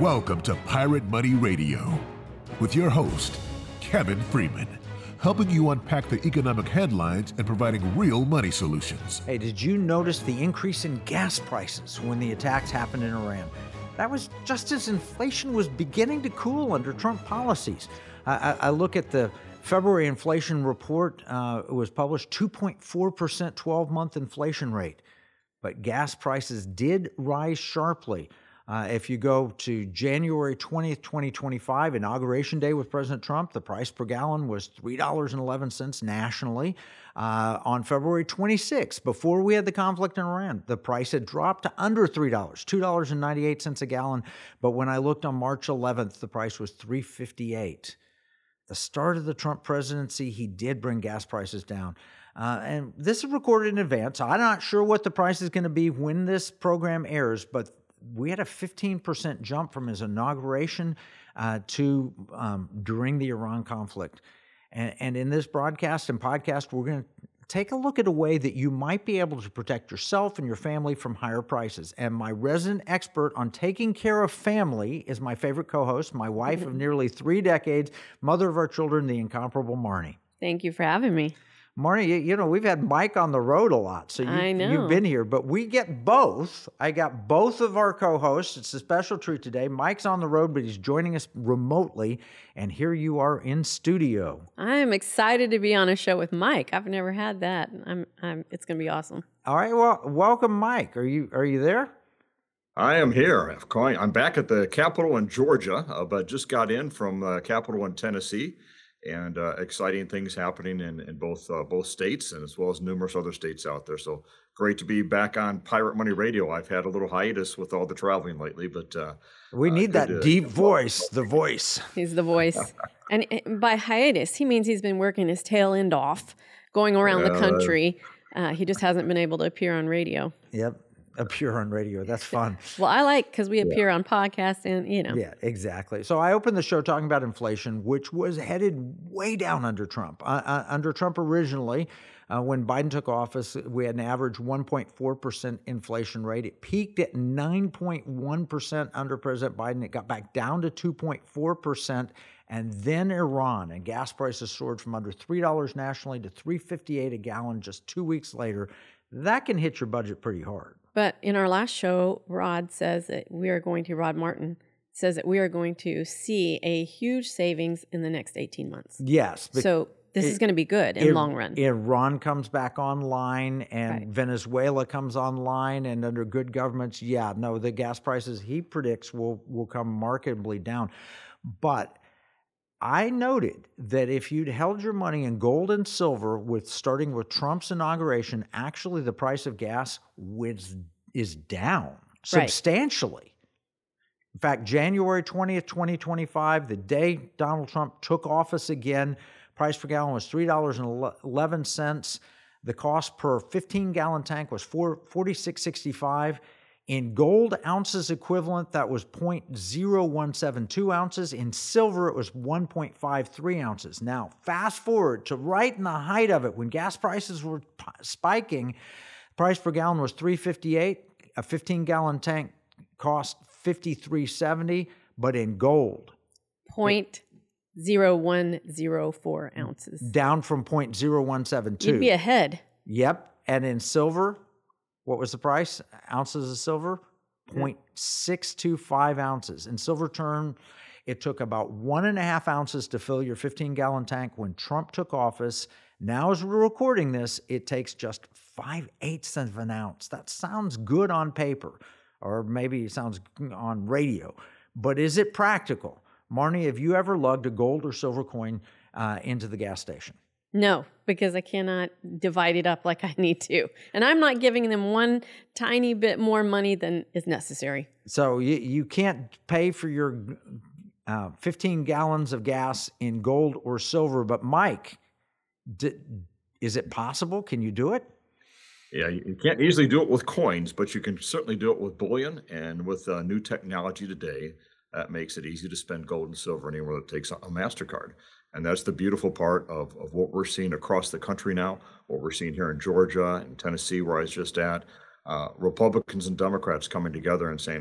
Welcome to Pirate Money Radio with your host, Kevin Freeman, helping you unpack the economic headlines and providing real money solutions. Hey, did you notice the increase in gas prices when the attacks happened in Iran? That was just as inflation was beginning to cool under Trump policies. I look at the February inflation report. It was published, 2.4% 12-month inflation rate. But gas prices did rise sharply. If you go to January 20th, 2025, Inauguration Day with President Trump, the price per gallon was $3.11 nationally. On February 26th, before we had the conflict in Iran, the price had dropped to under $3, $2.98 a gallon. But when I looked on March 11th, the price was $3.58. The start of the Trump presidency, he did bring gas prices down. And this is recorded in advance. I'm not sure what the price is going to be when this program airs, but we had a 15% jump from his inauguration to during the Iran conflict. And in this broadcast and podcast, we're going to take a look at a way that you might be able to protect yourself and your family from higher prices. And my resident expert on taking care of family is my favorite co-host, my wife of nearly 3 decades, mother of our children, the incomparable Marnie. Thank you for having me. Marnie, you know, we've had Mike on the road a lot, so you've been here, but we get both. I got both of our co-hosts. It's a special treat today. Mike's on the road, but he's joining us remotely, and here you are in studio. I am excited to be on a show with Mike. I've never had that. It's going to be awesome. All right, well, welcome, Mike. Are you there? I am here. I'm back at the Capitol in Georgia, but just got in from the Capitol in Tennessee. And exciting things happening in both states, and as well as numerous other states out there. So great to be back on Pirate Money Radio. I've had a little hiatus with all the traveling lately, but we need that deep voice, the voice. He's the voice. And by hiatus, he means he's been working his tail end off, going around the country. He just hasn't been able to appear on radio. Yep. Appear on radio. That's fun. Well, I like because we appear on podcasts and, you know. Yeah, exactly. So I opened the show talking about inflation, which was headed way down under Trump. Under Trump originally, when Biden took office, we had an average 1.4% inflation rate. It peaked at 9.1% under President Biden. It got back down to 2.4%. And then Iran, and gas prices soared from under $3 nationally to $3.58 a gallon just 2 weeks later. That can hit your budget pretty hard. But in our last show, Rod Martin says that we are going to see a huge savings in the next 18 months. Yes. So this is going to be good in long run. Iran comes back online and Venezuela comes online, and under good governments, the gas prices he predicts will come markedly down. But I noted that if you'd held your money in gold and silver starting with Trump's inauguration, actually the price of gas is down substantially. In fact, January 20th, 2025, the day Donald Trump took office again, price per gallon was $3.11. The cost per 15-gallon tank was $46.65. In gold ounces equivalent, that was 0.0172 ounces. In silver, it was 1.53 ounces. Now, fast forward to right in the height of it, when gas prices were spiking, price per gallon was $3.58. A 15-gallon tank cost $53.70, but in gold, 0.0104 ounces. Down from 0.0172. You'd be ahead. Yep. And in silver, what was the price? Ounces of silver? 0.625 ounces. In silver term, it took about 1.5 ounces to fill your 15-gallon tank when Trump took office. Now, as we're recording this, it takes just 5/8 of an ounce. That sounds good on paper, or maybe it sounds on radio. But is it practical? Marnie, have you ever lugged a gold or silver coin into the gas station? No, because I cannot divide it up like I need to. And I'm not giving them one tiny bit more money than is necessary. So you can't pay for your 15 gallons of gas in gold or silver. But Mike, is it possible? Can you do it? Yeah, you can't easily do it with coins, but you can certainly do it with bullion. And with new technology today, that makes it easy to spend gold and silver anywhere that takes a MasterCard. And that's the beautiful part of what we're seeing across the country now, what we're seeing here in Georgia and Tennessee, where I was just at, Republicans and Democrats coming together and saying,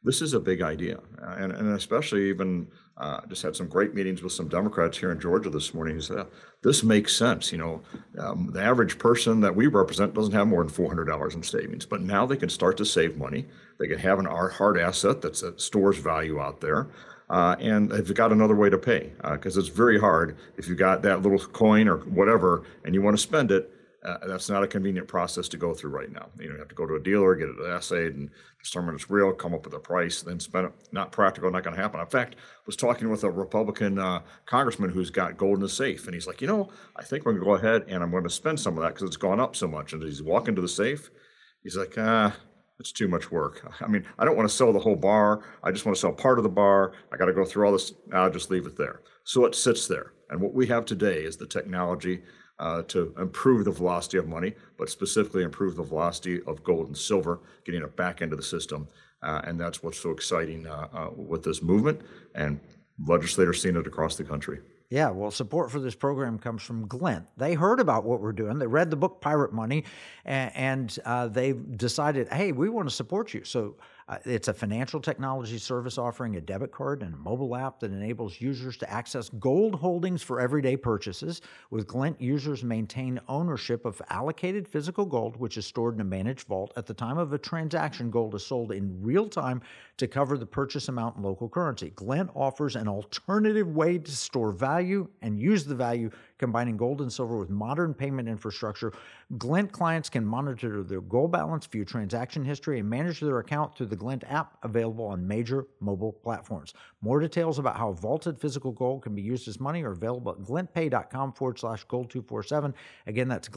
This is a big idea, and especially even just had some great meetings with some Democrats here in Georgia this morning who said, this makes sense. The average person that we represent doesn't have more than $400 in savings, but now they can start to save money. They can have an hard asset that stores value out there. And they've got another way to pay, because it's very hard if you got that little coin or whatever and you want to spend it. That's not a convenient process to go through right now. You have to go to a dealer, get it assayed, and determine it's real, come up with a price, then spend it. Not practical, not going to happen. In fact, I was talking with a Republican congressman who's got gold in his safe, and he's like, I think we're going to go ahead and I'm going to spend some of that because it's gone up so much. And he's walking to the safe. He's like, it's too much work. I mean, I don't want to sell the whole bar. I just want to sell part of the bar. I got to go through all this. I'll just leave it there. So it sits there. And what we have today is the technology to improve the velocity of money, but specifically improve the velocity of gold and silver, getting it back into the system. And that's what's so exciting with this movement, and legislators seeing it across the country. Yeah, well, support for this program comes from Glint. They heard about what we're doing. They read the book Pirate Money, and they decided, hey, we want to support you. So it's a financial technology service offering a debit card and a mobile app that enables users to access gold holdings for everyday purchases. With Glint, users maintain ownership of allocated physical gold, which is stored in a managed vault. At the time of a transaction, gold is sold in real time to cover the purchase amount in local currency. Glint offers an alternative way to store value and use the value, combining gold and silver with modern payment infrastructure. Glint clients can monitor their gold balance, view transaction history, and manage their account through the Glint app, available on major mobile platforms. More details about how vaulted physical gold can be used as money are available at glintpay.com/gold247. Again, that's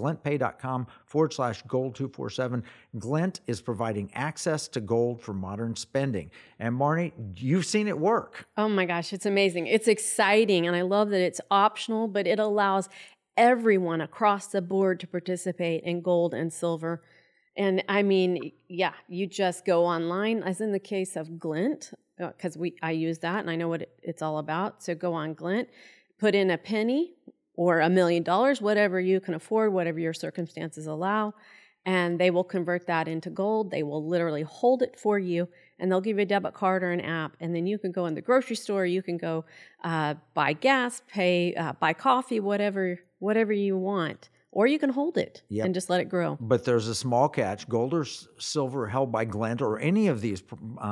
glintpay.com/gold247. Glint is providing access to gold for modern spending. And Marnie, you've seen it work. Oh my gosh, it's amazing. It's exciting, and I love that it's optional, but it allows everyone across the board to participate in gold and silver. And I mean, yeah, you just go online, as in the case of Glint, because I use that and I know what it's all about. So go on Glint, put in a penny or $1 million, whatever you can afford, whatever your circumstances allow, and they will convert that into gold. They will literally hold it for you, and they'll give you a debit card or an app, and then you can go in the grocery store, you can go buy gas, buy coffee, whatever you want. Or you can hold it and just let it grow. But there's a small catch. Gold or silver held by Glint or any of these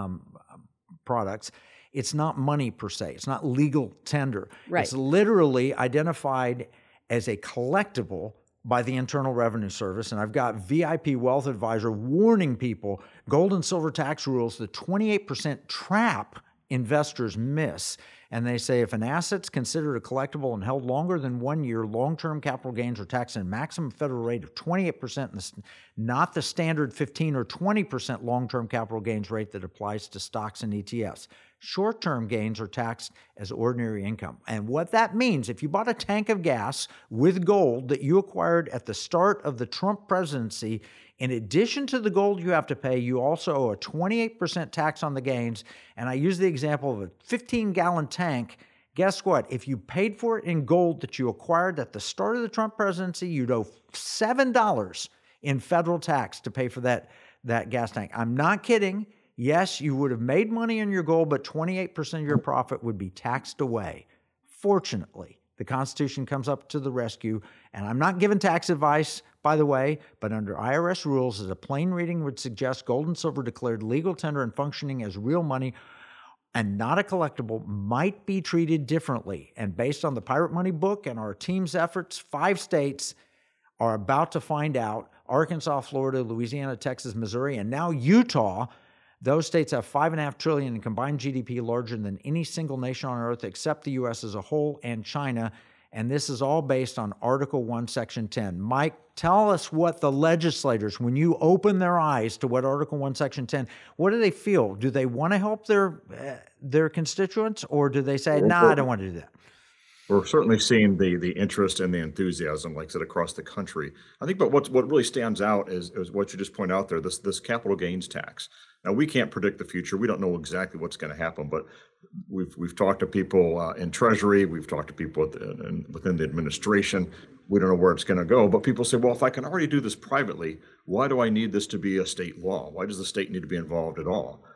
products, it's not money per se. It's not legal tender. Right. It's literally identified as a collectible by the Internal Revenue Service. And I've got VIP Wealth Advisor warning people, gold and silver tax rules, the 28% trap investors miss. And they say if an asset's considered a collectible and held longer than 1 year, long-term capital gains are taxed at a maximum federal rate of 28%, not the standard 15 or 20% long-term capital gains rate that applies to stocks and ETFs. Short-term gains are taxed as ordinary income. And what that means, if you bought a tank of gas with gold that you acquired at the start of the Trump presidency, in addition to the gold you have to pay, you also owe a 28% tax on the gains. And I use the example of a 15-gallon tank. Guess what? If you paid for it in gold that you acquired at the start of the Trump presidency, you'd owe $7 in federal tax to pay for that gas tank. I'm not kidding. Yes, you would have made money on your gold, but 28% of your profit would be taxed away. Fortunately, the Constitution comes up to the rescue, and I'm not giving tax advice, by the way, but under IRS rules, as a plain reading would suggest, gold and silver declared legal tender and functioning as real money and not a collectible might be treated differently. And based on the Pirate Money book and our team's efforts, 5 states are about to find out: Arkansas, Florida, Louisiana, Texas, Missouri, and now Utah. Those states have $5.5 trillion in combined GDP, larger than any single nation on earth except the U.S. as a whole and China. And this is all based on Article 1, Section 10. Mike, tell us what the legislators, when you open their eyes to what Article 1, Section 10, what do they feel? Do they want to help their constituents, or do they say, I don't want to do that? We're certainly seeing the interest and the enthusiasm, like I said, across the country. I think, but what really stands out is what you just point out there, this capital gains tax. Now, we can't predict the future. We don't know exactly what's going to happen, but we've talked to people in Treasury. We've talked to people within the administration. We don't know where it's going to go, but people say, well, if I can already do this privately, why do I need this to be a state law? Why does the state need to be involved at all?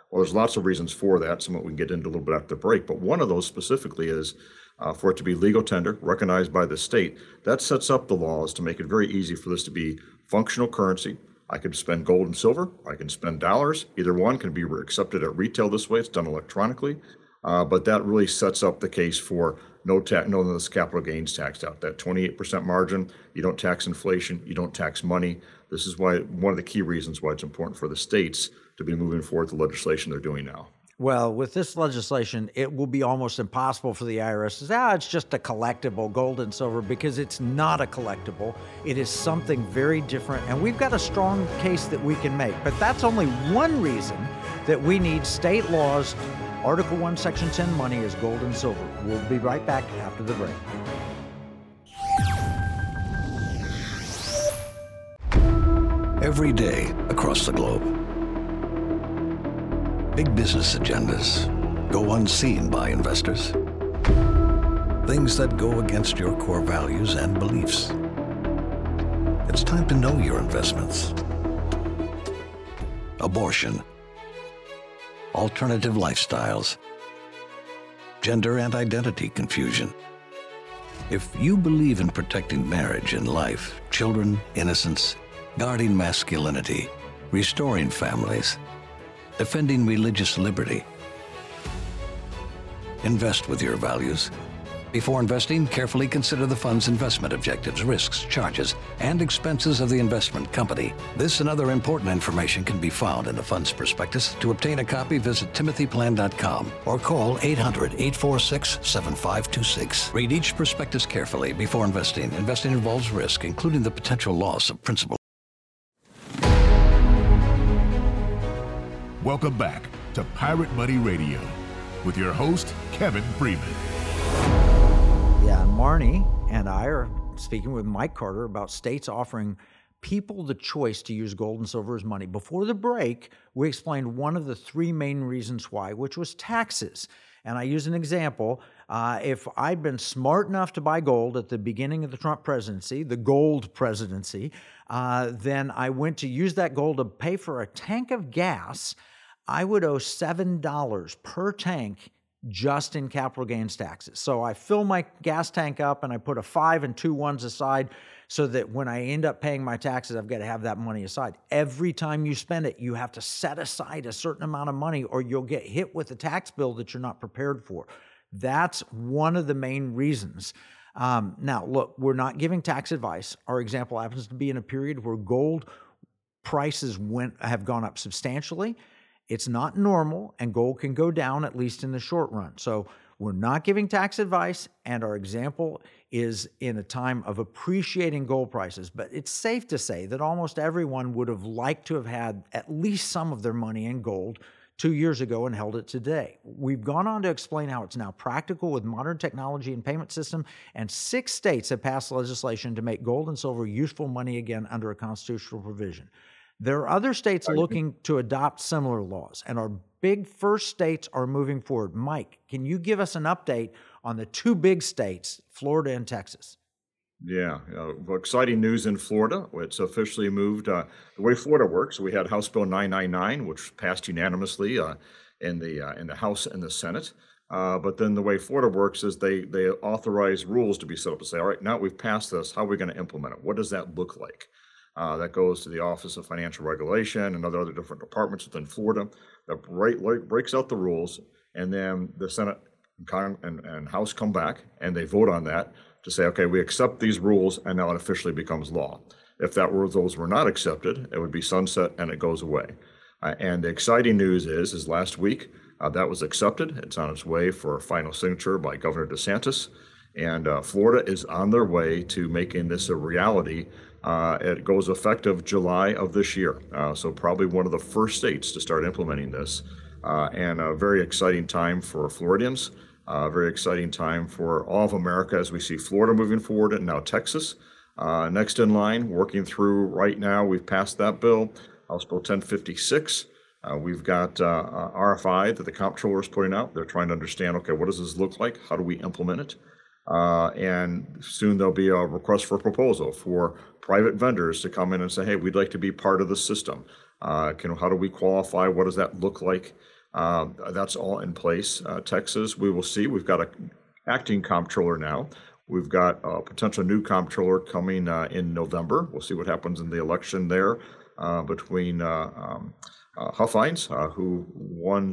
Well, there's lots of reasons for that. Some of it we can get into a little bit after the break, but one of those specifically is for it to be legal tender, recognized by the state. That sets up the laws to make it very easy for this to be functional currency. I can spend gold and silver, I can spend dollars. Either one can be accepted at retail this way. It's done electronically. But that really sets up the case for no this capital gains tax out. That 28% margin, you don't tax inflation, you don't tax money. This is why one of the key reasons why it's important for the states to be moving forward the legislation they're doing now. Well, with this legislation, it will be almost impossible for the IRS to say, it's just a collectible, gold and silver, because it's not a collectible. It is something very different, and we've got a strong case that we can make. But that's only one reason that we need state laws. Article 1, Section 10 money is gold and silver. We'll be right back after the break. Every day across the globe, big business agendas go unseen by investors. Things that go against your core values and beliefs. It's time to know your investments. Abortion, alternative lifestyles, gender and identity confusion. If you believe in protecting marriage and life, children, innocence, guarding masculinity, restoring families, defending religious liberty, invest with your values. Before investing, carefully consider the fund's investment objectives, risks, charges, and expenses of the investment company. This and other important information can be found in the fund's prospectus. To obtain a copy, visit timothyplan.com or call 800-846-7526. Read each prospectus carefully before investing. Investing involves risk, including the potential loss of principal. Welcome back to Pirate Money Radio with your host, Kevin Freeman. Yeah, and Marnie and I are speaking with Mike Carter about states offering people the choice to use gold and silver as money. Before the break, we explained one of the three main reasons why, which was taxes. And I use an example. If I'd been smart enough to buy gold at the beginning of the Trump presidency, the gold presidency, then I went to use that gold to pay for a tank of gas, I would owe $7 per tank just in capital gains taxes. So I fill my gas tank up and I put a 5 and 2 1s aside so that when I end up paying my taxes, I've got to have that money aside. Every time you spend it, you have to set aside a certain amount of money or you'll get hit with a tax bill that you're not prepared for. That's one of the main reasons. Now, look, we're not giving tax advice. Our example happens to be in a period where gold prices have gone up substantially. It's not normal, and gold can go down, at least in the short run. So we're not giving tax advice, and our example is in a time of appreciating gold prices. But it's safe to say that almost everyone would have liked to have had at least some of their money in gold 2 years ago and held it today. We've gone on to explain how it's now practical with modern technology and payment system, and 6 states have passed legislation to make gold and silver useful money again under a constitutional provision. There are other states looking to adopt similar laws, and our big first states are moving forward. Mike, can you give us an update on the 2 big states, Florida and Texas? Yeah, exciting news in Florida. It's officially moved. The way Florida works, we had House Bill 999, which passed unanimously in the House and the Senate. But then the way Florida works is they authorize rules to be set up to say, all right, now we've passed this. How are we going to implement it? What does that look like? That goes to the Office of Financial Regulation and other different departments within Florida that breaks out the rules, and then the Senate and House come back and they vote on that to say, okay, we accept these rules, and now it officially becomes law. If those were not accepted, it would be sunset and it goes away. And the exciting news is last week that was accepted. It's on its way for a final signature by Governor DeSantis, and Florida is on their way to making this a reality. It goes effective July of this year, so probably one of the first states to start implementing this, and a very exciting time for Floridians, a very exciting time for all of America as we see Florida moving forward and now Texas. Next in line, working through right now, we've passed that bill, House Bill 1056. We've got RFI that the comptroller is putting out. They're trying to understand, okay, what does this look like? How do we implement it? And soon there'll be a request for a proposal for private vendors to come in and say, hey, we'd like to be part of the system. How do we qualify? What does that look like? That's all in place. Texas, we will see. We've got an acting comptroller now. We've got a potential new comptroller coming in November. We'll see what happens in the election there between Huffines, who won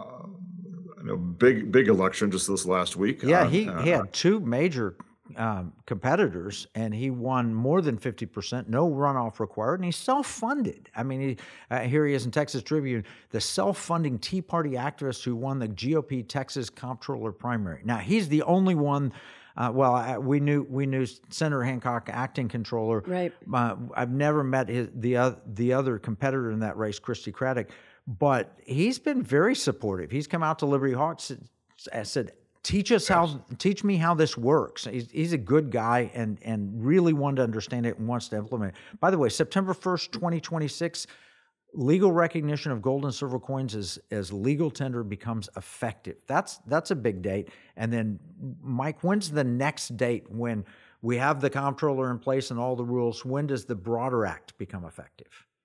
a big election just this last week. Yeah, he had two major competitors, and he won more than 50%, no runoff required, and he's self-funded. I mean, here he is in Texas Tribune, the self-funding Tea Party activist who won the GOP Texas comptroller primary. Now, he's the only one. We knew Senator Hancock, acting controller. Right. I've never met the other competitor in that race, Christy Craddock, but he's been very supportive. He's come out to Liberty Hawk, said, teach me how this works. He's a good guy and really wanted to understand it and wants to implement it. By the way, September 1st, 2026, legal recognition of gold and silver coins as legal tender becomes effective. That's a big date. And then, Mike, when's the next date when we have the comptroller in place and all the rules? When does the broader act become effective?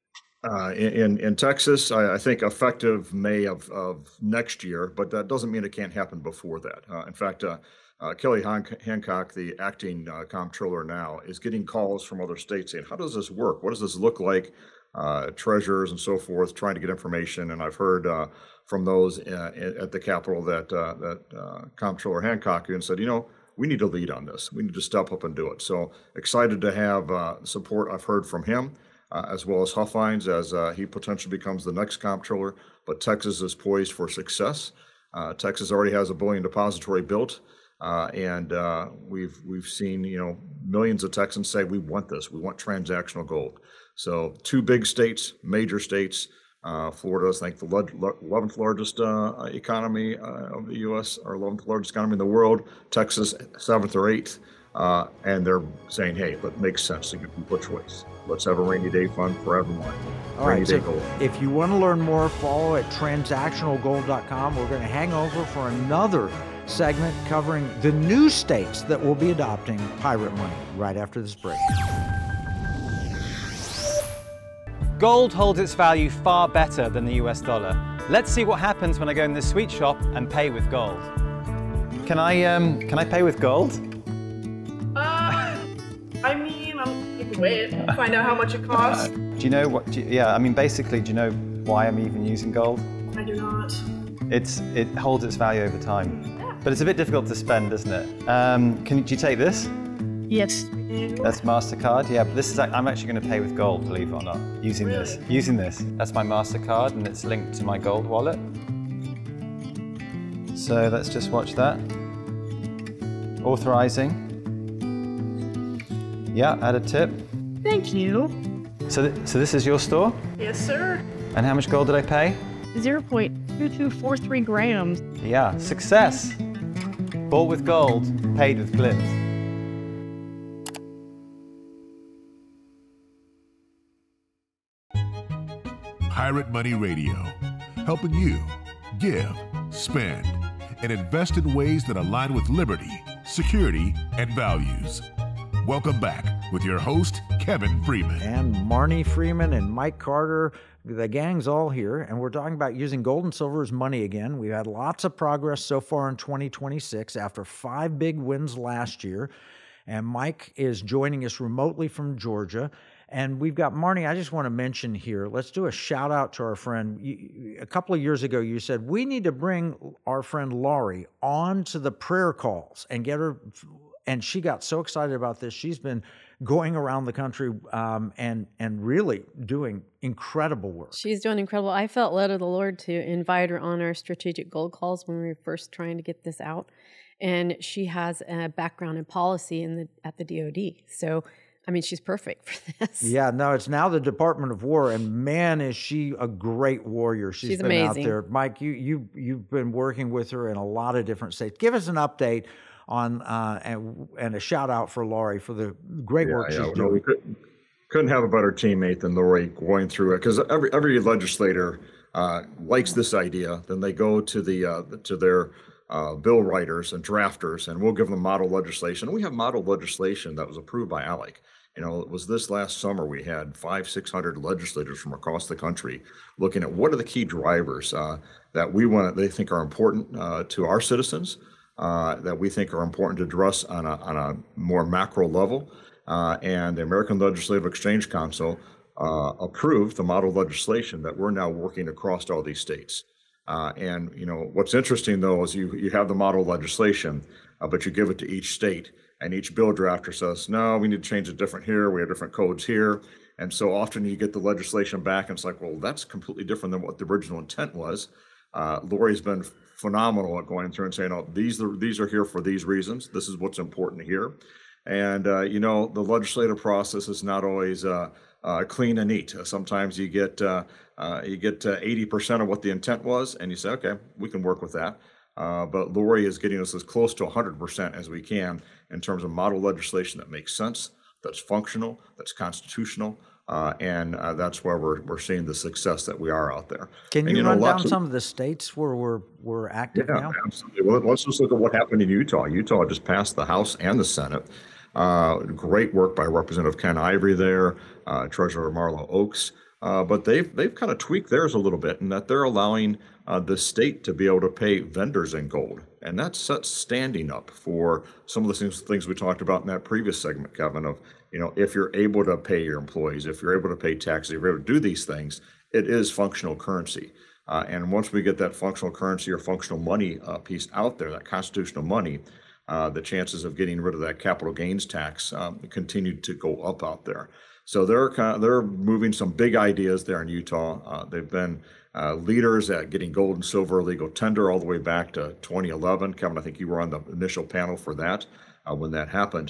In Texas, I think effective May of next year, but that doesn't mean it can't happen before that. In fact, Kelly Hancock, the acting comptroller now, is getting calls from other states saying, how does this work? What does this look like? Treasurers and so forth, trying to get information. And I've heard from those at the Capitol that Comptroller Hancock and said, we need to lead on this. We need to step up and do it. So excited to have support I've heard from him, as well as Huffines, as he potentially becomes the next comptroller. But Texas is poised for success. Texas already has a bullion depository built. And we've seen, millions of Texans say, we want this. We want transactional gold. So two big states, major states. Florida is, I think, the 11th largest economy of the U.S., or 11th largest economy in the world. Texas, 7th or 8th. And they're saying, hey, it makes sense to give people choice. Let's have a rainy day fund for everyone. All right, so if you want to learn more, follow at transactionalgold.com. We're going to hang over for another segment covering the new states that will be adopting pirate money right after this break. Gold holds its value far better than the US dollar. Let's see what happens when I go in the sweet shop and pay with gold. Can I pay with gold? Wait, find out how much it costs. Do you know what? Basically, do you know why I'm even using gold? I do not. It holds its value over time, but it's a bit difficult to spend, isn't it? Do you take this? Yes. That's MasterCard. Yeah, but I'm actually going to pay with gold, believe it or not. Using this. That's my MasterCard, and it's linked to my gold wallet. So let's just watch that. Authorizing. Yeah, add a tip. Thank you. So this is your store? Yes, sir. And how much gold did I pay? 0.2243 grams. Yeah, success. Bought with gold, paid with glims. Pirate Money Radio, helping you give, spend, and invest in ways that align with liberty, security, and values. Welcome back with your host, Kevin Freeman. And Marnie Freeman and Mike Carter, the gang's all here, and we're talking about using gold and silver as money again. We've had lots of progress so far in 2026 after 5 big wins last year, and Mike is joining us remotely from Georgia. And we've got Marnie, I just want to mention here, let's do a shout out to our friend. A couple of years ago, you said, we need to bring our friend Laurie on to the prayer calls and get her. And she got so excited about this. She's been going around the country and really doing incredible work. She's doing incredible. I felt led of the Lord to invite her on our strategic gold calls when we were first trying to get this out. And she has a background in policy at the DOD. So, she's perfect for this. Yeah, no, it's now the Department of War, and man, is she a great warrior. She's been amazing. Out there. Mike, you've been working with her in a lot of different states. Give us an update on and a shout out for Laurie for the great work she's doing. We couldn't have a better teammate than Laurie going through it, because every legislator likes this idea. Then they go to their bill writers and drafters, and we'll give them model legislation. We have model legislation that was approved by ALEC. It was this last summer we had 500-600 legislators from across the country looking at what are the key drivers that they think are important to our citizens, that we think are important to address on a more macro level. And the American Legislative Exchange Council approved the model legislation that we're now working across all these states. And what's interesting though is you have the model legislation, but you give it to each state, and each bill drafter says, no, we need to change it different here. We have different codes here. And so often you get the legislation back and it's like, well, that's completely different than what the original intent was. Lori's been phenomenal at going through and saying, oh, these are here for these reasons. This is what's important here. And, the legislative process is not always clean and neat. Sometimes you get 80% of what the intent was, and you say, okay, we can work with that. But Lori is getting us as close to 100% as we can in terms of model legislation that makes sense, that's functional, that's constitutional, and that's where we're seeing the success that we are out there. Can you run down some of the states where we're active now? Absolutely. Well, let's just look at what happened in Utah. Utah just passed the House and the Senate. Great work by Representative Ken Ivory there, Treasurer Marlo Oaks. But they've kind of tweaked theirs a little bit in that they're allowing the state to be able to pay vendors in gold. And that's standing up for some of the things we talked about in that previous segment, Kevin, of, if you're able to pay your employees, if you're able to pay taxes, if you're able to do these things, it is functional currency. And once we get that functional currency or functional money piece out there, that constitutional money, the chances of getting rid of that capital gains tax continue to go up out there. So they're moving some big ideas there in Utah. They've been leaders at getting gold and silver legal tender all the way back to 2011. Kevin, I think you were on the initial panel for that when that happened.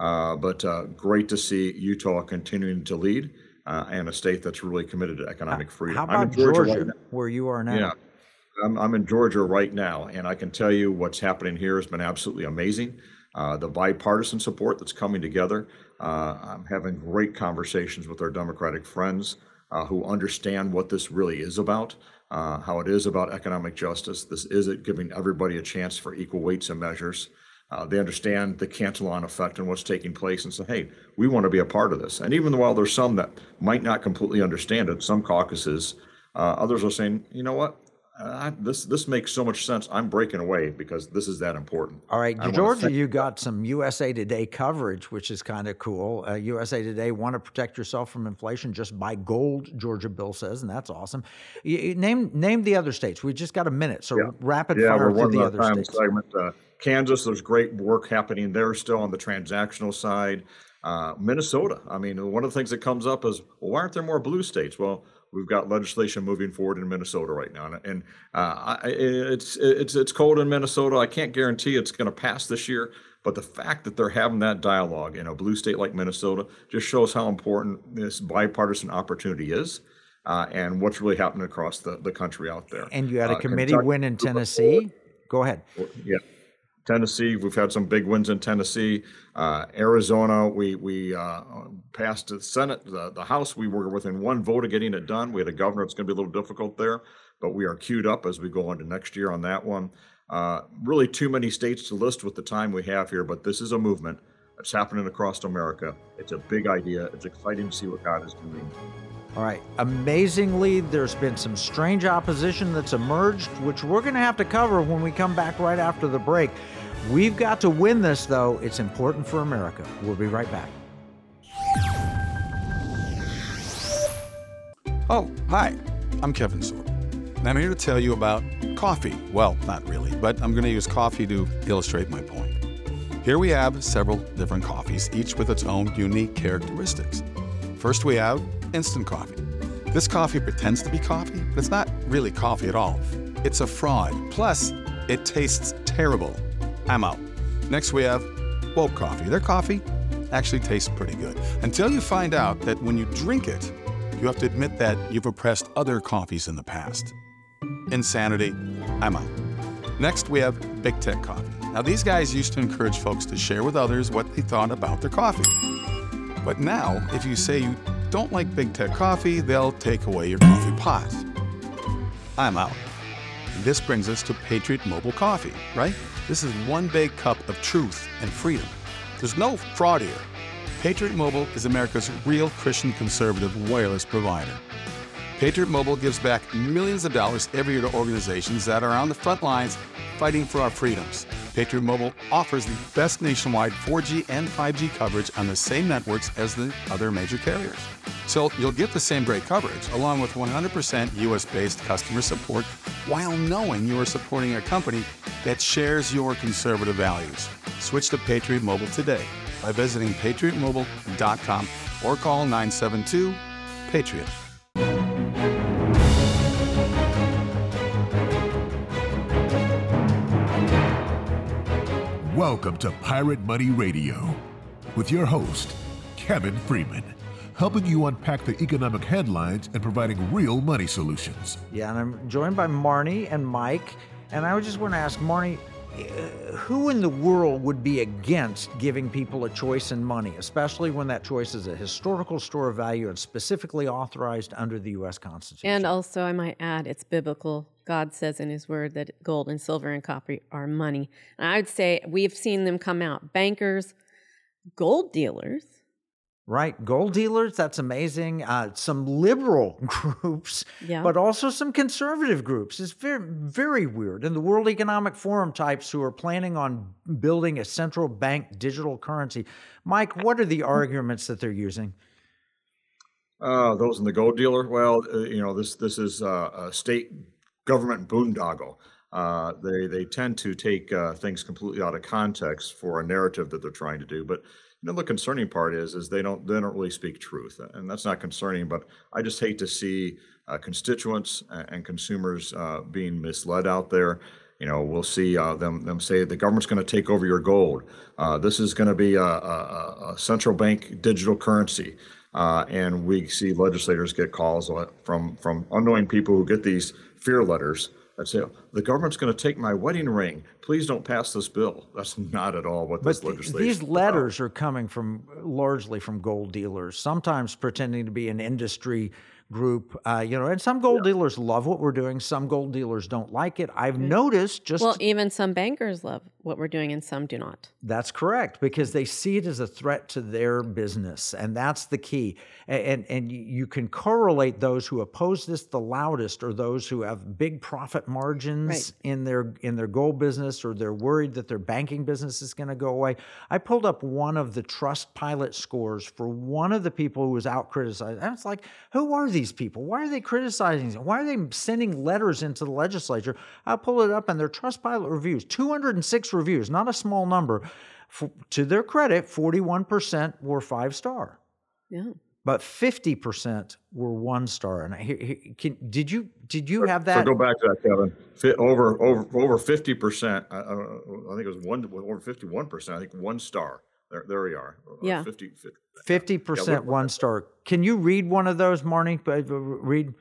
But great to see Utah continuing to lead and a state that's really committed to economic freedom. How about Georgia, where you are now? Yeah, I'm in Georgia right now, and I can tell you what's happening here has been absolutely amazing. The bipartisan support that's coming together. I'm having great conversations with our Democratic friends who understand what this really is about, how it is about economic justice. This isn't giving everybody a chance for equal weights and measures. They understand the Cantillon effect and what's taking place and say, hey, we want to be a part of this. And even while there's some that might not completely understand it, some caucuses, others are saying, you know what? This makes so much sense. I'm breaking away because this is that important. All right, Georgia, you got some USA Today coverage, which is kind of cool. USA Today want to protect yourself from inflation, just buy gold, Georgia Bill says, and that's awesome. Name the other states. We just got a minute, so rapid fire through the other states. Segment. Kansas, there's great work happening there still on the transactional side. Minnesota, I mean, one of the things that comes up is, well, why aren't there more blue states? Well, we've got legislation moving forward in Minnesota right now, and it's cold in Minnesota. I can't guarantee it's going to pass this year, but the fact that they're having that dialogue in a blue state like Minnesota just shows how important this bipartisan opportunity is, and what's really happening across the country out there. And you had a committee win in Tennessee. Go ahead. Yeah. Tennessee, we've had some big wins in Tennessee. Arizona, we passed the Senate, the House. We were within one vote of getting it done. We had a governor. It's going to be a little difficult there, but we are queued up as we go into next year on that one. Really too many states to list with the time we have here, but this is a movement that's happening across America. It's a big idea. It's exciting to see what God is doing. All right. Amazingly, there's been some strange opposition that's emerged, which we're going to have to cover when we come back right after the break. We've got to win this, though. It's important for America. We'll be right back. Oh, hi. I'm Kevin Sword. And I'm here to tell you about coffee. Well, not really, but I'm going to use coffee to illustrate my point. Here we have several different coffees, each with its own unique characteristics. First, we have instant coffee. This coffee pretends to be coffee, but it's not really coffee at all. It's a fraud. Plus, it tastes terrible. I'm out. Next, we have Woke coffee. Their coffee actually tastes pretty good, until you find out that when you drink it, you have to admit that you've oppressed other coffees in the past. Insanity. I'm out. Next, we have Big Tech coffee. Now, these guys used to encourage folks to share with others what they thought about their coffee. But now, if you say you don't like Big Tech coffee, they'll take away your coffee pot. I'm out. This brings us to Patriot Mobile Coffee, right? This is one big cup of truth and freedom. There's no fraud here. Patriot Mobile is America's real Christian conservative wireless provider. Patriot Mobile gives back millions of dollars every year to organizations that are on the front lines fighting for our freedoms. Patriot Mobile offers the best nationwide 4G and 5G coverage on the same networks as the other major carriers. So you'll get the same great coverage along with 100% US-based customer support while knowing you are supporting a company that shares your conservative values. Switch to Patriot Mobile today by visiting patriotmobile.com or call 972-PATRIOT. Welcome to Pirate Money Radio with your host, Kevin Freeman, helping you unpack the economic headlines and providing real money solutions. Yeah, and I'm joined by Marnie and Mike, and I just want to ask Marnie, who in the world would be against giving people a choice in money, especially when that choice is a historical store of value and specifically authorized under the U.S. Constitution? And also, I might add, it's biblical. God says in his word that gold and silver and copper are money. And I would say we've seen them come out. Bankers, gold dealers. Right. Gold dealers, that's amazing. Some liberal groups, but also some conservative groups. It's very, very weird. And the World Economic Forum types who are planning on building a central bank digital currency. Mike, what are the arguments that they're using? Those in the gold dealer? Well, this is a state government boondoggle. They tend to take things completely out of context for a narrative that they're trying to do. But the concerning part is they don't really speak truth, and that's not concerning. But I just hate to see constituents and consumers being misled out there. We'll see them say the government's going to take over your gold. This is going to be a central bank digital currency, and we see legislators get calls from unknowing people who get these fear letters that say, the government's going to take my wedding ring. Please don't pass this bill. That's not at all what this legislation is. These letters are coming largely from gold dealers, sometimes pretending to be an industry group, and some gold dealers love what we're doing. Some gold dealers don't like it. I've noticed even some bankers love what we're doing and some do not. That's correct, because they see it as a threat to their business, and that's the key. And you can correlate those who oppose this the loudest or those who have big profit margins in their gold business, or they're worried that their banking business is going to go away. I pulled up one of the Trustpilot scores for one of the people who was out criticized. And it's like, who are these people? Why are they criticizing? Why are they sending letters into the legislature? I pulled it up, and their Trustpilot reviews, 206 reviews, not a small number. To their credit, 41% were 5-star. Yeah. But 50% were 1-star. And did you have that? So go back to that, Kevin. Over 50%. I think it was over 51%. I think 1-star. There we are. Yeah. 50% 1-star. Can you read one of those, Marnie? Read.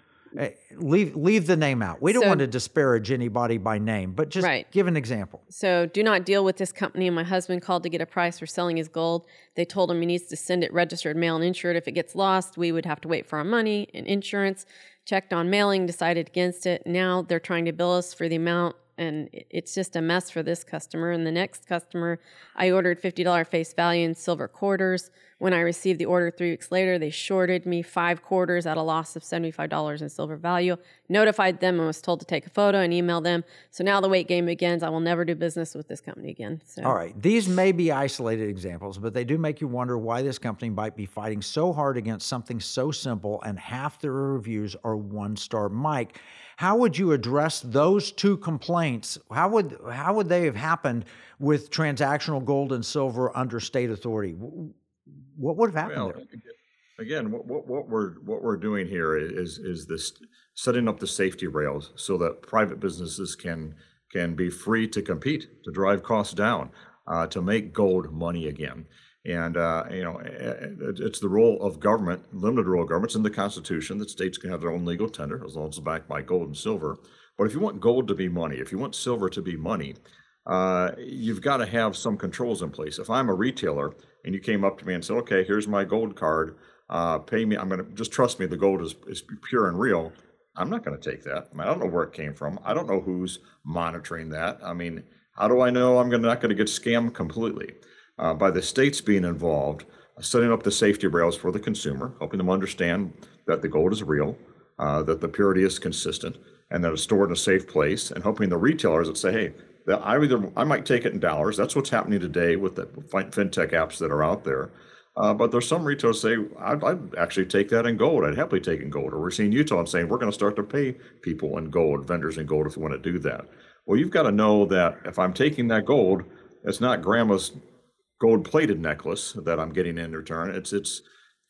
Leave the name out. We don't want to disparage anybody by name, but just give an example. So, do not deal with this company. My husband called to get a price for selling his gold. They told him he needs to send it registered mail and insured. If it gets lost, we would have to wait for our money and insurance. Checked on mailing, decided against it. Now they're trying to bill us for the amount, and it's just a mess for this customer. And the next customer, I ordered $50 face value in silver quarters. When I received the order 3 weeks later, they shorted me 5 quarters at a loss of $75 in silver value. Notified them and was told to take a photo and email them. So now the wait game begins. I will never do business with this company again. So. All right. These may be isolated examples, but they do make you wonder why this company might be fighting so hard against something so simple, and half their reviews are 1-star. Mike, how would you address those two complaints? How would they have happened with transactional gold and silver under state authority? What would have happened there? Again, what we're doing here is this setting up the safety rails so that private businesses can be free to compete, to drive costs down, to make gold money again. And it's the role of government, limited role of government. It's in the Constitution that states can have their own legal tender as long as it's backed by gold and silver. But if you want gold to be money, if you want silver to be money, you've got to have some controls in place. If I'm a retailer and you came up to me and said, okay, here's my gold card, pay me, I'm going to just trust me, the gold is pure and real. I'm not going to take that. I don't know where it came from. I don't know who's monitoring that. How do I know I'm not going to get scammed completely? By the states being involved, setting up the safety rails for the consumer, helping them understand that the gold is real, that the purity is consistent, and that it's stored in a safe place, and helping the retailers that say, hey, that I might take it in dollars. That's what's happening today with the fintech apps that are out there. But there's some retailers say, I'd actually take that in gold. I'd happily take it in gold. Or we're seeing Utah and saying, we're going to start to pay people in gold, vendors in gold, if we want to do that. Well, you've got to know that if I'm taking that gold, it's not grandma's gold-plated necklace that I'm getting in return. It's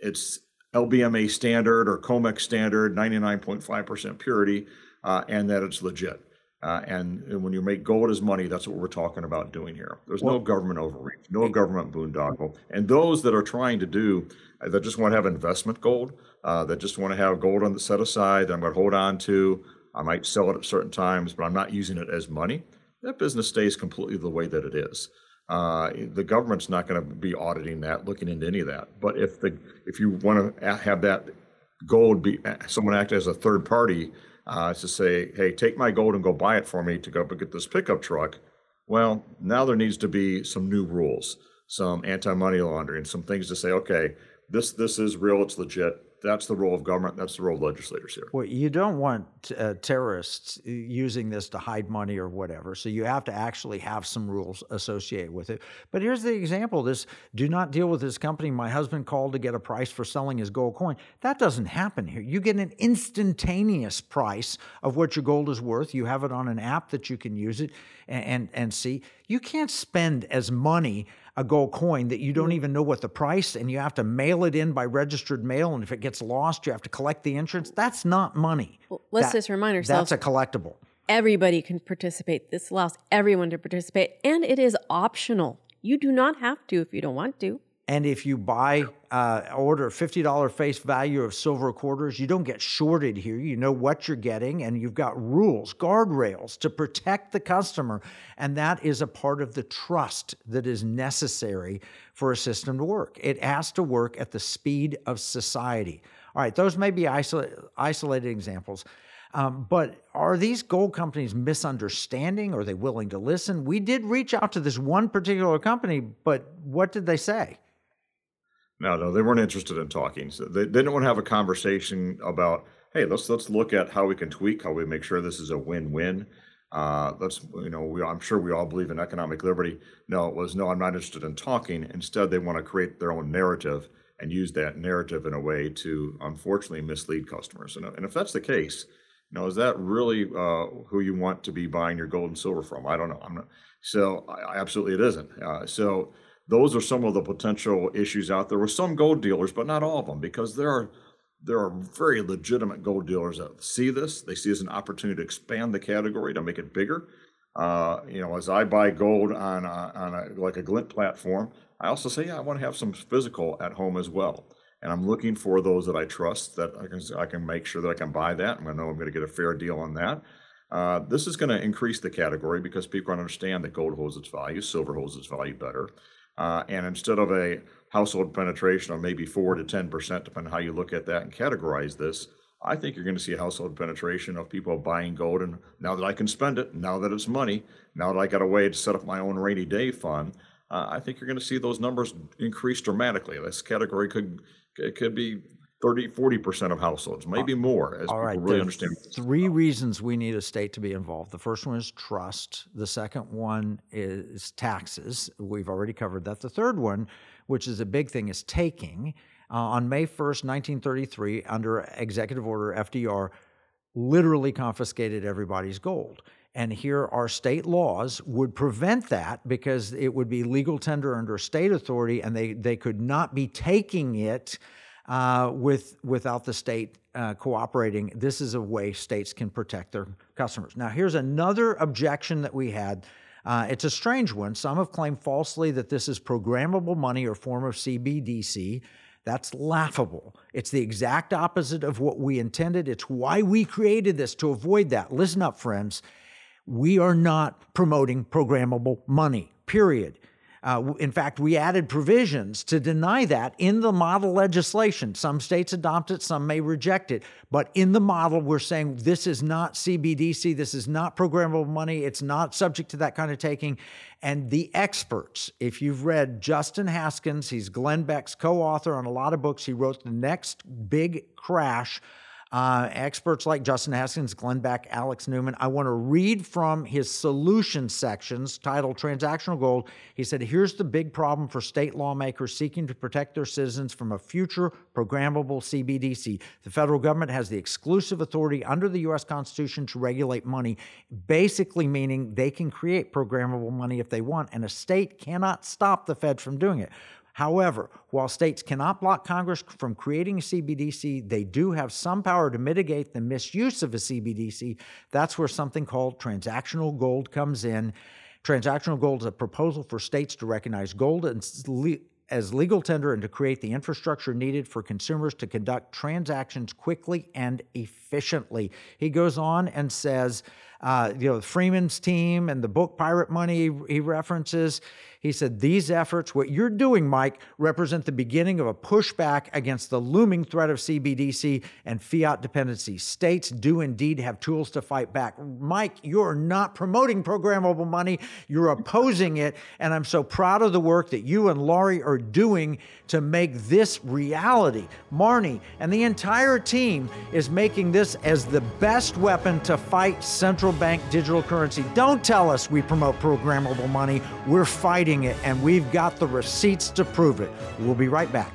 LBMA standard or COMEX standard, 99.5% purity, and that it's legit. And when you make gold as money, that's what we're talking about doing here. There's no government overreach, no government boondoggle. And those that are trying to do, that just want to have investment gold, that just want to have gold on the set aside that I'm going to hold on to, I might sell it at certain times, but I'm not using it as money, that business stays completely the way that it is. The government's not going to be auditing that, looking into any of that. But if you want to have that gold be someone act as a third party to say, hey, take my gold and go buy it for me to go get this pickup truck. Well, now there needs to be some new rules, some anti-money laundering, some things to say, okay, this is real, it's legit. That's the role of government. That's the role of legislators here. Well, you don't want terrorists using this to hide money or whatever. So you have to actually have some rules associated with it. But here's the example. This do not deal with this company. My husband called to get a price for selling his gold coin. That doesn't happen here. You get an instantaneous price of what your gold is worth. You have it on an app that you can use it and see. You can't spend as money a gold coin that you don't even know what the price, and you have to mail it in by registered mail, and if it gets lost, you have to collect the insurance. That's not money. Well, let's just remind ourselves. That's a collectible. Everybody can participate. This allows everyone to participate, and it is optional. You do not have to if you don't want to. And if you order $50 face value of silver quarters, you don't get shorted here. You know what you're getting, and you've got rules, guardrails to protect the customer. And that is a part of the trust that is necessary for a system to work. It has to work at the speed of society. All right, those may be isolated examples. But are these gold companies misunderstanding? Are they willing to listen? We did reach out to this one particular company, but what did they say? No, they weren't interested in talking. So they didn't want to have a conversation about, hey, let's look at how we can tweak, how we make sure this is a win-win. I'm sure we all believe in economic liberty. No, I'm not interested in talking. Instead, they want to create their own narrative and use that narrative in a way to, unfortunately, mislead customers. And if that's the case, is that really who you want to be buying your gold and silver from? I don't know. Absolutely it isn't. So those are some of the potential issues out there with some gold dealers, but not all of them, because there are very legitimate gold dealers that see this. They see it as an opportunity to expand the category, to make it bigger. As I buy gold on a Glint platform, I also say, I want to have some physical at home as well. And I'm looking for those that I trust, that I can make sure that I can buy that. I'm going to know I'm going to get a fair deal on that. This is going to increase the category because people understand that gold holds its value, silver holds its value better. And instead of a household penetration of maybe 4 to 10%, depending on how you look at that and categorize this, I think you're going to see a household penetration of people buying gold. And now that I can spend it, now that it's money, now that I got a way to set up my own rainy day fund, I think you're going to see those numbers increase dramatically. This category could be 30-40% of households, maybe more, as people really understand. Three reasons we need a state to be involved. The first one is trust. The second one is taxes. We've already covered that. The third one, which is a big thing, is taking. On May 1st, 1933, under Executive Order, FDR literally confiscated everybody's gold. And here our state laws would prevent that because it would be legal tender under state authority, and they could not be taking it without the state cooperating. This is a way states can protect their customers. Now, here's another objection that we had. It's a strange one. Some have claimed falsely that this is programmable money or form of CBDC. That's laughable. It's the exact opposite of what we intended. It's why we created this, to avoid that. Listen up, friends. We are not promoting programmable money, period. In fact, we added provisions to deny that in the model legislation. Some states adopt it, some may reject it. But in the model, we're saying this is not CBDC, this is not programmable money, it's not subject to that kind of taking. And the experts, if you've read Justin Haskins, he's Glenn Beck's co-author on a lot of books. He wrote The Next Big Crash. Experts like Justin Haskins, Glenn Beck, Alex Newman. I want to read from his solution sections titled Transactional Gold. He said, here's the big problem for state lawmakers seeking to protect their citizens from a future programmable CBDC. The federal government has the exclusive authority under the U.S. Constitution to regulate money, basically meaning they can create programmable money if they want, and a state cannot stop the Fed from doing it. However, while states cannot block Congress from creating a CBDC, they do have some power to mitigate the misuse of a CBDC. That's where something called transactional gold comes in. Transactional gold is a proposal for states to recognize gold as legal tender and to create the infrastructure needed for consumers to conduct transactions quickly and efficiently. He goes on and says, Freeman's team and the book Pirate Money he references, he said, these efforts, what you're doing, Mike, represent the beginning of a pushback against the looming threat of CBDC and fiat dependency. States do indeed have tools to fight back. Mike, you're not promoting programmable money. You're opposing it. And I'm so proud of the work that you and Laurie are doing to make this reality. Marnie and the entire team is making this as the best weapon to fight central bank digital currency. Don't tell us we promote programmable money. We're fighting it, and we've got the receipts to prove it. We'll be right back.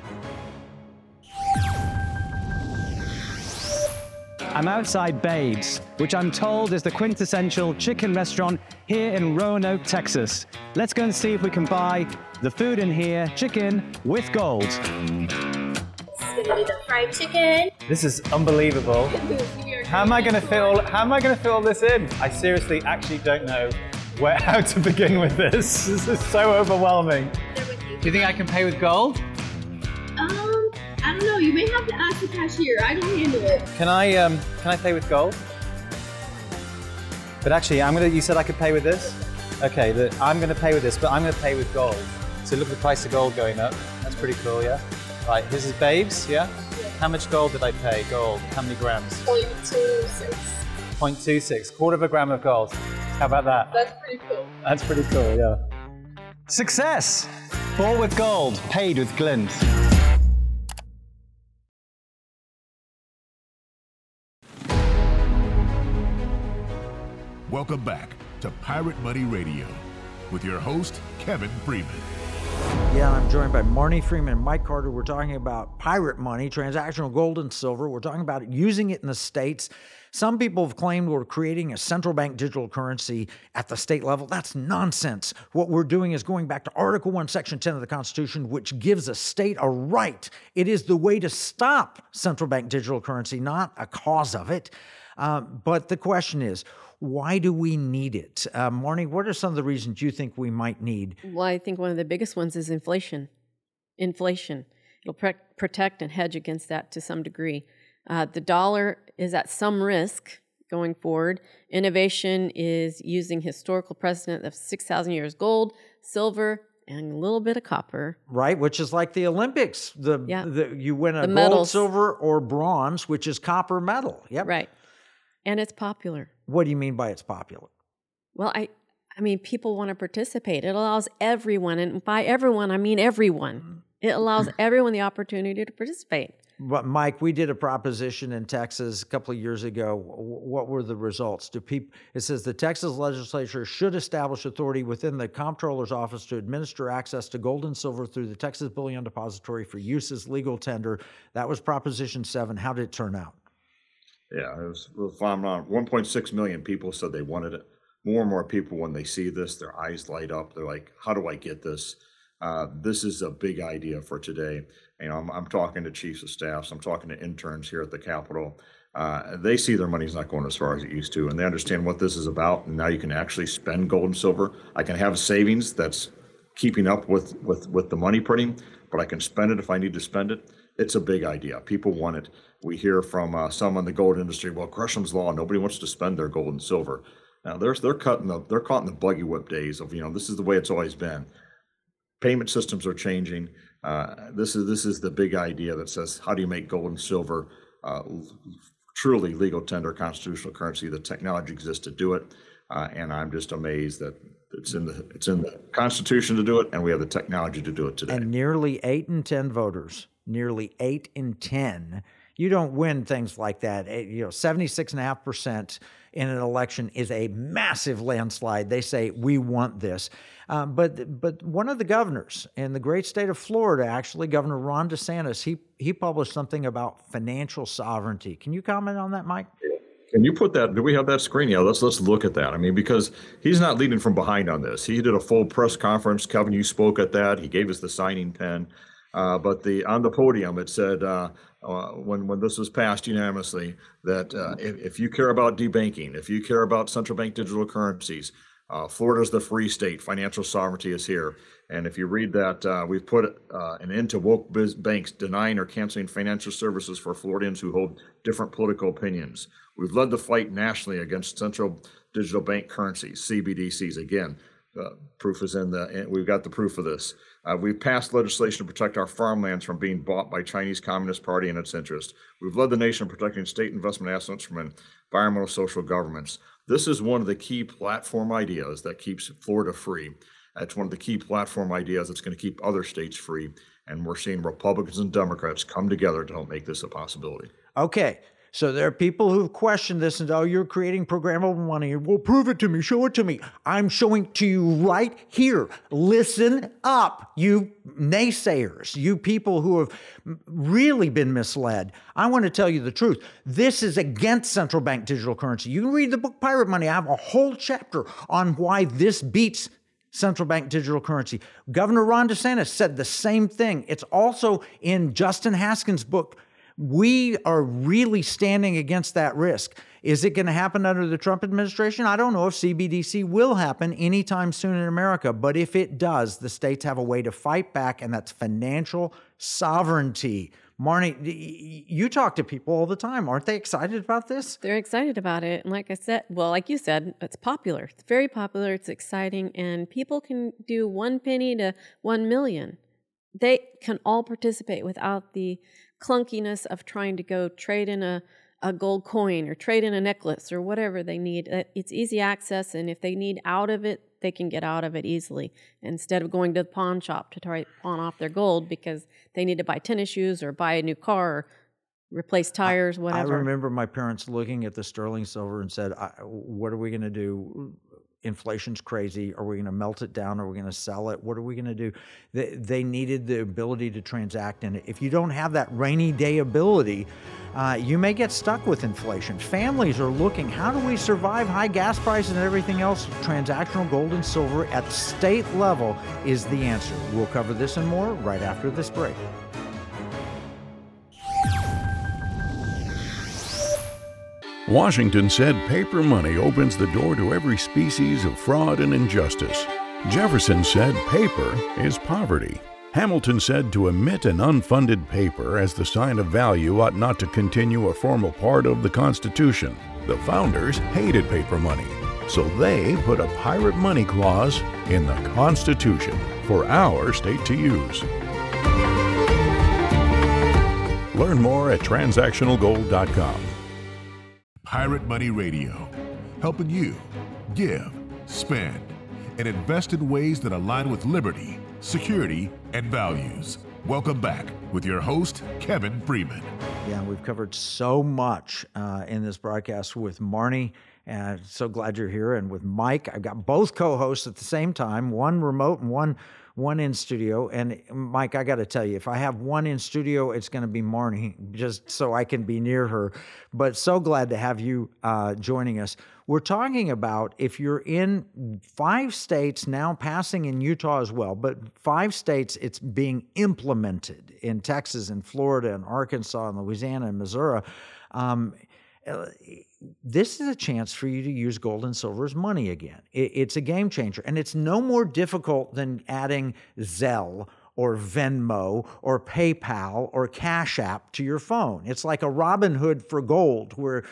I'm outside Babe's, which I'm told is the quintessential chicken restaurant here in Roanoke, Texas. Let's go and see if we can buy the food in here, chicken with gold. This is gonna be the fried chicken. This is unbelievable. How am I going to fill this in? I seriously actually don't know how to begin with this. This is so overwhelming. Do you think I can pay with gold? I don't know. You may have to ask the cashier. I don't handle it. Can I pay with gold? But actually, you said I could pay with this? Okay, I'm going to pay with this, but I'm going to pay with gold. So look at the price of gold going up. That's pretty cool, yeah? Right, this is Babes, yeah? How much gold did I pay? Gold, how many grams? 0.26. 0.26, quarter of a gram of gold. How about that? That's pretty cool. That's pretty cool, yeah. Success! Bought with gold, paid with glint. Welcome back to Pirate Money Radio with your host, Kevin Freeman. Yeah, I'm joined by Marnie Freeman and Mike Carter. We're talking about pirate money, transactional gold and silver. We're talking about using it in the states. Some people have claimed we're creating a central bank digital currency at the state level. That's nonsense. What we're doing is going back to Article 1, Section 10 of the Constitution, which gives a state a right. It is the way to stop central bank digital currency, not a cause of it. But the question is, why do we need it? Marnie, what are some of the reasons you think we might need? Well, I think one of the biggest ones is inflation. It'll protect and hedge against that to some degree. The dollar is at some risk going forward. Innovation is using historical precedent of 6,000 years gold, silver, and a little bit of copper. Right, which is like the Olympics. You win a gold, medals. Silver, or bronze, which is copper medal. Yep. Right. And it's popular. What do you mean by it's popular? Well, I mean, people want to participate. It allows everyone, and by everyone, I mean everyone. It allows everyone the opportunity to participate. But Mike, we did a proposition in Texas a couple of years ago. What were the results? It says the Texas legislature should establish authority within the comptroller's office to administer access to gold and silver through the Texas Bullion Depository for use as legal tender. That was Proposition 7. How did it turn out? Yeah, it was phenomenal. 1.6 million people said they wanted it. More and more people, when they see this, their eyes light up. They're like, how do I get this? This is a big idea for today. You know, I'm talking to chiefs of staffs. I'm talking to interns here at the Capitol. They see their money's not going as far as it used to, and they understand what this is about. And now you can actually spend gold and silver. I can have savings that's keeping up with the money printing, but I can spend it if I need to spend it. It's a big idea. People want it. We hear from some in the gold industry, well, Gresham's Law, nobody wants to spend their gold and silver. Now they're caught in the buggy whip days of, this is the way it's always been. payment systems are changing. This is the big idea that says, how do you make gold and silver truly legal tender constitutional currency? The technology exists to do it, and I'm just amazed that it's in the Constitution to do it, and we have the technology to do it today. And nearly 8 in 10 voters, nearly 8 in 10. You don't win things like that. 76.5% in an election is a massive landslide. They say, we want this. But one of the governors in the great state of Florida, actually, Governor Ron DeSantis, he published something about financial sovereignty. Can you comment on that, Mike? Can you put that, do we have that screen? Yeah, let's look at that. I mean, because he's not leading from behind on this. He did a full press conference. Kevin, you spoke at that. He gave us the signing pen. But on the podium, it said, when this was passed unanimously, that if you care about debanking, if you care about central bank digital currencies, Florida's the free state. Financial sovereignty is here. And if you read that, we've put an end to woke banks denying or canceling financial services for Floridians who hold different political opinions. We've led the fight nationally against central digital bank currencies, CBDCs. Again, proof is we've got the proof of this. We've passed legislation to protect our farmlands from being bought by Chinese Communist Party and its interests. We've led the nation in protecting state investment assets from environmental social governments. This is one of the key platform ideas that keeps Florida free. It's one of the key platform ideas that's going to keep other states free. And we're seeing Republicans and Democrats come together to help make this a possibility. Okay. So there are people who've questioned this and, you're creating programmable money. Well, prove it to me. Show it to me. I'm showing it to you right here. Listen up, you naysayers, you people who have really been misled. I want to tell you the truth. This is against central bank digital currency. You can read the book Pirate Money. I have a whole chapter on why this beats central bank digital currency. Governor Ron DeSantis said the same thing. It's also in Justin Haskins' book. We are really standing against that risk. Is it going to happen under the Trump administration? I don't know if CBDC will happen anytime soon in America, but if it does, the states have a way to fight back, and that's financial sovereignty. Marnie, you talk to people all the time. Aren't they excited about this? They're excited about it. And like I said, like you said, it's popular. It's very popular. It's exciting. And people can do 1 penny to 1 million. They can all participate without the clunkiness of trying to go trade in a gold coin or trade in a necklace or whatever they need. It's easy access, and if they need out of it, they can get out of it easily instead of going to the pawn shop to try to pawn off their gold because they need to buy tennis shoes or buy a new car or replace tires, whatever. I remember my parents looking at the sterling silver and said, what are we going to do? Inflation's crazy. Are we going to melt it down? Are we going to sell it? What are we going to do? They needed the ability to transact in it. If you don't have that rainy day ability, you may get stuck with inflation. Families are looking, how do we survive high gas prices and everything else? Transactional gold and silver at state level is the answer. We'll cover this and more right after this break. Washington said paper money opens the door to every species of fraud and injustice. Jefferson said paper is poverty. Hamilton said to emit an unfunded paper as the sign of value ought not to continue a formal part of the Constitution. The founders hated paper money, so they put a pirate money clause in the Constitution for our state to use. Learn more at transactionalgold.com. Pirate Money Radio, helping you give, spend, and invest in ways that align with liberty, security, and values. Welcome back with your host, Kevin Freeman. Yeah, we've covered so much in this broadcast with Marnie, and so glad you're here. And with Mike, I've got both co-hosts at the same time, one remote and one in studio. And Mike, I got to tell you, if I have one in studio, it's going to be Marnie, just so I can be near her. But so glad to have you joining us. We're talking about if you're in 5 states now, passing in Utah as well, but 5 states it's being implemented in Texas and Florida and Arkansas and Louisiana and Missouri. This is a chance for you to use gold and silver as money again. It's a game changer, and it's no more difficult than adding Zelle or Venmo or PayPal or Cash App to your phone. It's like a Robinhood for gold, where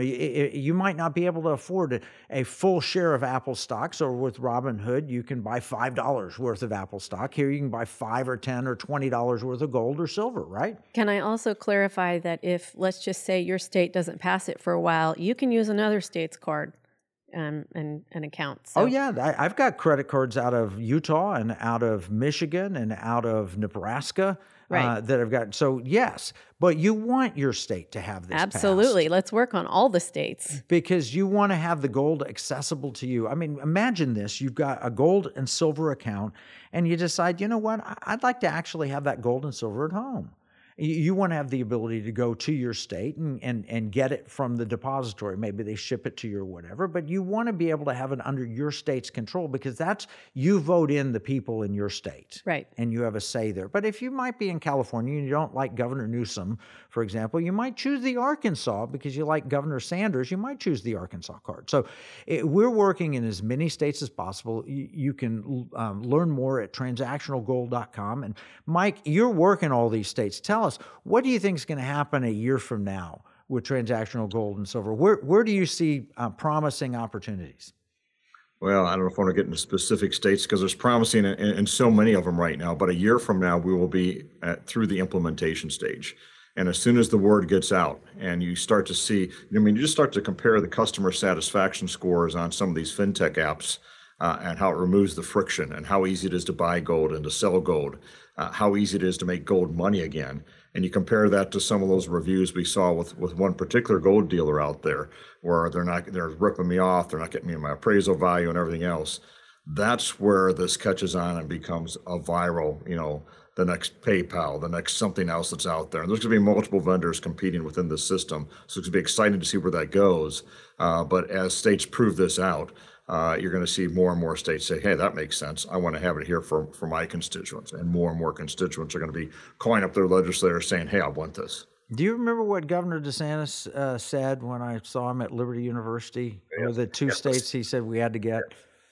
you might not be able to afford a full share of Apple stock. So with Robinhood, you can buy $5 worth of Apple stock. Here you can buy $5 or $10 or $20 worth of gold or silver, right? Can I also clarify that if, let's just say, your state doesn't pass it for a while, you can use another state's card and an account. So. Oh, yeah. I've got credit cards out of Utah and out of Michigan and out of Nebraska that I've got. So, yes, but you want your state to have this Absolutely. passed. Let's work on all the states. Because you want to have the gold accessible to you. I mean, imagine this. You've got a gold and silver account, and you decide, you know what, I'd like to actually have that gold and silver at home. You want to have the ability to go to your state and get it from the depository. Maybe they ship it to you or whatever, but you want to be able to have it under your state's control, because you vote in the people in your state. Right. And you have a say there. But if you might be in California and you don't like Governor Newsom, for example, you might choose the Arkansas because you like Governor Sanders. You might choose the Arkansas card. So we're working in as many states as possible. You can learn more at transactionalgold.com. And Mike, you're working all these states. Tell us, what do you think is going to happen a year from now with transactional gold and silver? Where do you see promising opportunities? Well, I don't know if I want to get into specific states because there's promising in so many of them right now. But a year from now, we will be through the implementation stage. And as soon as the word gets out and you start to see, you just start to compare the customer satisfaction scores on some of these fintech apps and how it removes the friction and how easy it is to buy gold and to sell gold, how easy it is to make gold money again. And you compare that to some of those reviews we saw with one particular gold dealer out there, where they're ripping me off, they're not getting me my appraisal value and everything else. That's where this catches on and becomes a viral, the next PayPal, the next something else that's out there. And there's going to be multiple vendors competing within the system. So it's going to be exciting to see where that goes. But as states prove this out, you're going to see more and more states say, hey, that makes sense. I want to have it here for my constituents. And more constituents are going to be calling up their legislators saying, hey, I want this. Do you remember what Governor DeSantis said when I saw him at Liberty University? Yeah. Or the two states he said we had to get?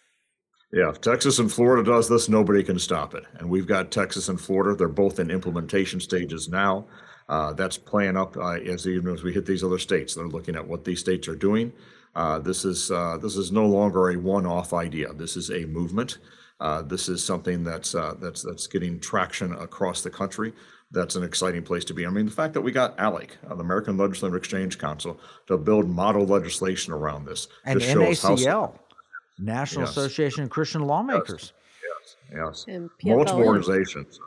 Yeah, if Texas and Florida does this, nobody can stop it. And we've got Texas and Florida. They're both in implementation stages now. That's playing up as we hit these other states. They're looking at what these states are doing. This is no longer a one-off idea. This is a movement. This is something that's getting traction across the country. That's an exciting place to be. I mean, the fact that we got ALEC, the American Legislative Exchange Council, to build model legislation around this. And NACL, National Association of Christian Lawmakers. Yes. Multiple organizations.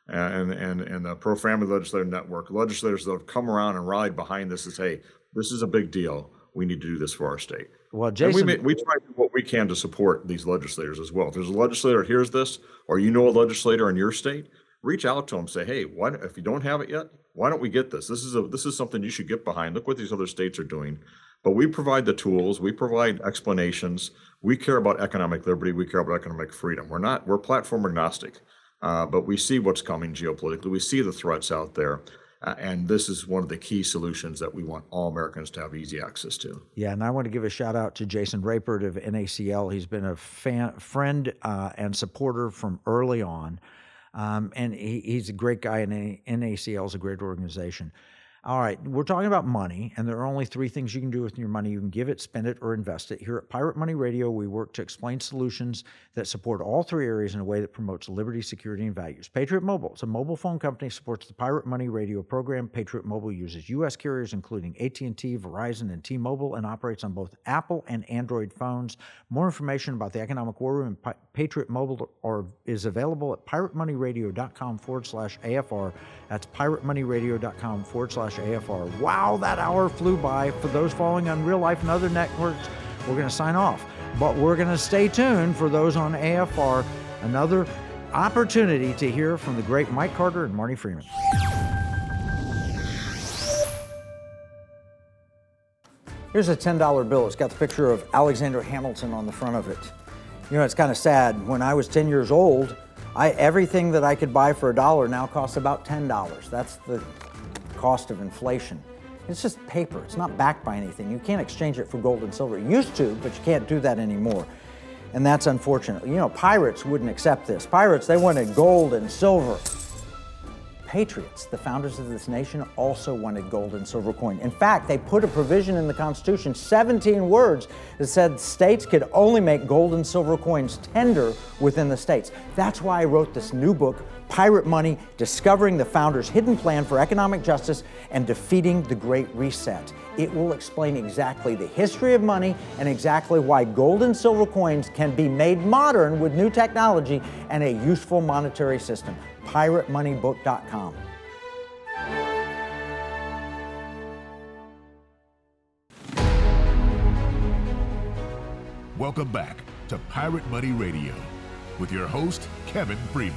And the Pro-Family Legislative Network, legislators that have come around and rallied behind this and say, hey, this is a big deal. We need to do this for our state. Well, Jason, we try to do what we can to support these legislators as well. If there's a legislator that hears this, or you know a legislator in your state, reach out to them. Say, hey, if you don't have it yet, why don't we get this? This is something you should get behind. Look what these other states are doing. But we provide the tools. We provide explanations. We care about economic liberty. We care about economic freedom. We're platform agnostic, but we see what's coming geopolitically. We see the threats out there. And this is one of the key solutions that we want all Americans to have easy access to. Yeah, and I want to give a shout out to Jason Rapert of NACL. He's been a friend and supporter from early on, and he's a great guy, and NACL is a great organization. All right, we're talking about money, and there are only three things you can do with your money. You can give it, spend it, or invest it. Here at Pirate Money Radio, we work to explain solutions that support all three areas in a way that promotes liberty, security, and values. Patriot Mobile, it's a mobile phone company, supports the Pirate Money Radio program. Patriot Mobile uses U.S. carriers, including AT&T, Verizon, and T-Mobile, and operates on both Apple and Android phones. More information about the Economic War Room and Patriot Mobile is available at piratemoneyradio.com/AFR. That's piratemoneyradio.com/AFR. Wow, that hour flew by. For those following on Real Life and other networks, we're going to sign off. But we're going to stay tuned for those on AFR. Another opportunity to hear from the great Mike Carter and Marty Freeman. Here's a $10 bill. It's got the picture of Alexander Hamilton on the front of it. You know, it's kind of sad. When I was 10 years old, everything that I could buy for $1 now costs about $10. That's the cost of inflation. It's just paper. It's not backed by anything. You can't exchange it for gold and silver. You used to, but you can't do that anymore. and that's unfortunate. You know, pirates wouldn't accept this. Pirates, they wanted gold and silver. Patriots, the founders of this nation, also wanted gold and silver coin. In fact, they put a provision in the Constitution, 17 words, that said states could only make gold and silver coins tender within the states. That's why I wrote this new book, Pirate Money, Discovering the Founders' Hidden Plan for Economic Justice and Defeating the Great Reset. It will explain exactly the history of money and exactly why gold and silver coins can be made modern with new technology and a useful monetary system. PirateMoneyBook.com. Welcome back to Pirate Money Radio with your host, Kevin Freeman.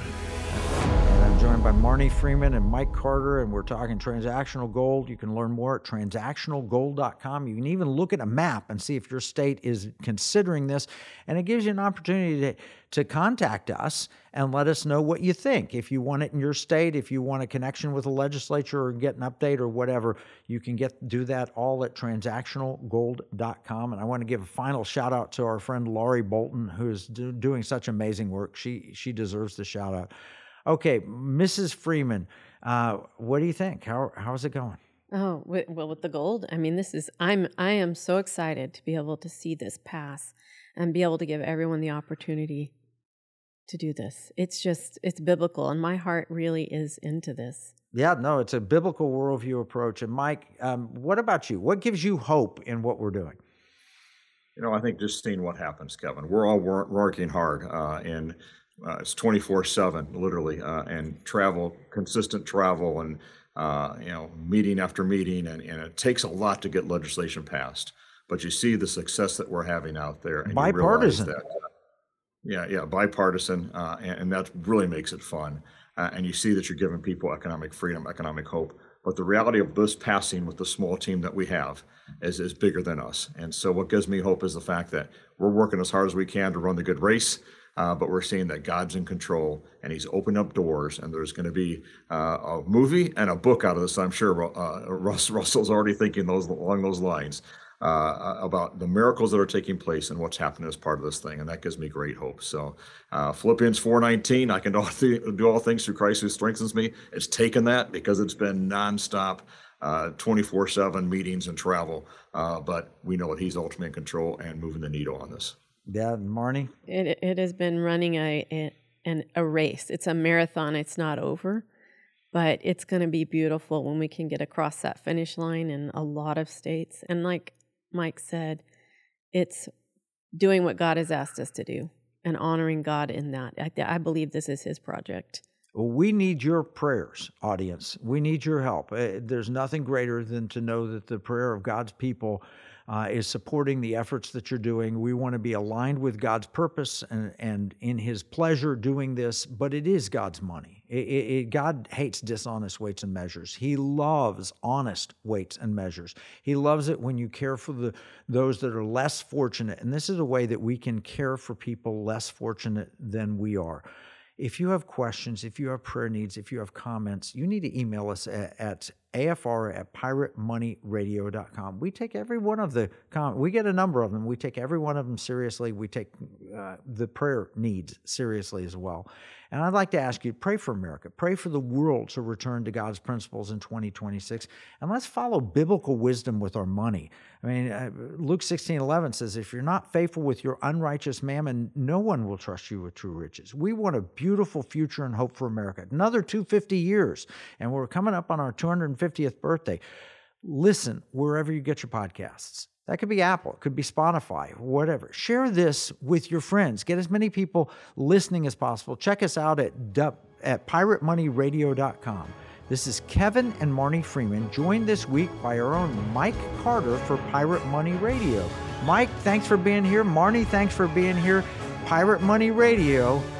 And I'm joined by Marnie Freeman and Mike Carter, and we're talking transactional gold. You can learn more at transactionalgold.com. You can even look at a map and see if your state is considering this, and it gives you an opportunity to contact us and let us know what you think. If you want it in your state, if you want a connection with the legislature or get an update or whatever, you can do that all at transactionalgold.com. And I want to give a final shout out to our friend Laurie Bolton, who is doing such amazing work. She deserves the shout out. Okay, Mrs. Freeman, what do you think? How's it going? Oh, well, with the gold, I mean, I am so excited to be able to see this pass and be able to give everyone the opportunity to do this. It's biblical, and my heart really is into this. Yeah, no, it's a biblical worldview approach. And Mike, what about you? What gives you hope in what we're doing? You know, I think just seeing what happens, Kevin. We're all working hard, and it's 24/7, literally, and consistent travel, and meeting after meeting, and it takes a lot to get legislation passed. But you see the success that we're having out there, and bipartisan. You realize that, bipartisan, and that really makes it fun. And you see that you're giving people economic freedom, economic hope. But the reality of this passing with the small team that we have is bigger than us. And so what gives me hope is the fact that we're working as hard as we can to run the good race. But we're seeing that God's in control, and He's opened up doors, and there's going to be a movie and a book out of this. I'm sure Russell's already thinking along those lines about the miracles that are taking place and what's happening as part of this thing, and that gives me great hope. So Philippians 4:19, I can do all things through Christ who strengthens me. It's taken that because it's been nonstop 24/7 meetings and travel, but we know that He's ultimately in control and moving the needle on this. Yeah, Marnie? It has been running a race. It's a marathon. It's not over, but it's going to be beautiful when we can get across that finish line in a lot of states. And like Mike said, it's doing what God has asked us to do and honoring God in that. I believe this is His project. Well, we need your prayers, audience. We need your help. There's nothing greater than to know that the prayer of God's people is supporting the efforts that you're doing. We want to be aligned with God's purpose and in His pleasure doing this, but it is God's money. God hates dishonest weights and measures. He loves honest weights and measures. He loves it when you care for those that are less fortunate, and this is a way that we can care for people less fortunate than we are. If you have questions, if you have prayer needs, if you have comments, you need to email us at afr@piratemoneyradio.com. We take every one of the we get a number of them. We take every one of them seriously. We take the prayer needs seriously as well. And I'd like to ask you, pray for America. Pray for the world to return to God's principles in 2026. And let's follow biblical wisdom with our money. I mean, Luke 16:11 says, if you're not faithful with your unrighteous mammon, no one will trust you with true riches. We want a beautiful future and hope for America. Another 250 years, and we're coming up on our 250th birthday. Listen wherever you get your podcasts. That could be Apple, it could be Spotify, whatever. Share this with your friends. Get as many people listening as possible. Check us out at piratemoneyradio.com. This is Kevin and Marnie Freeman, joined this week by our own Mike Carter for Pirate Money Radio. Mike, thanks for being here. Marnie, thanks for being here. Pirate Money Radio,